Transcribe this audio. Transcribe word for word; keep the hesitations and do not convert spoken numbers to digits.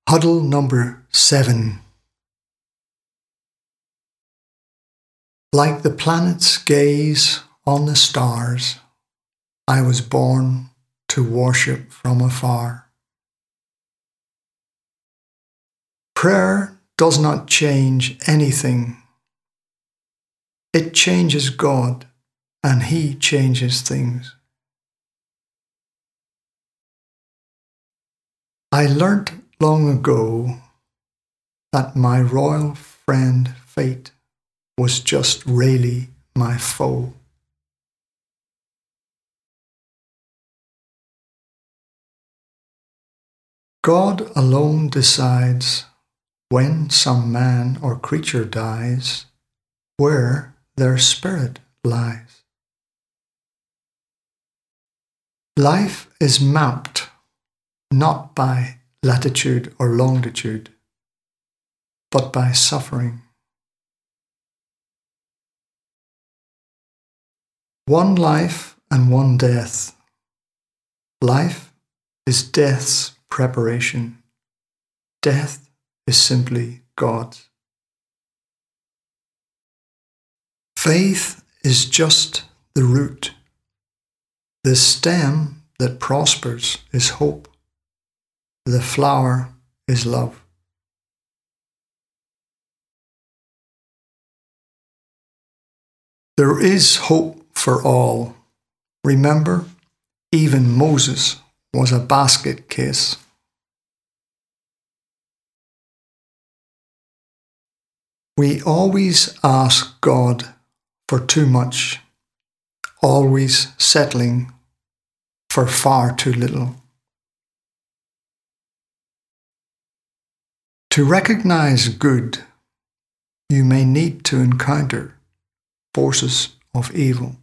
Huddle number seven. Like the planets gaze on the stars, I was born to worship from afar. Prayer does not change anything. It changes God, and He changes things. I learnt long ago that my royal friend fate was just really my foe. God alone decides when some man or creature dies, where their spirit lies. Life is mapped not by latitude or longitude, but by suffering. One life and one death. Life is death's preparation. Death is simply God's. Faith is just the root. The stem that prospers is hope. The flower is love. There is hope for all. Remember, even Moses was a basket case. We always ask God for too much, always settling for far too little. To recognize good, you may need to encounter forces of evil.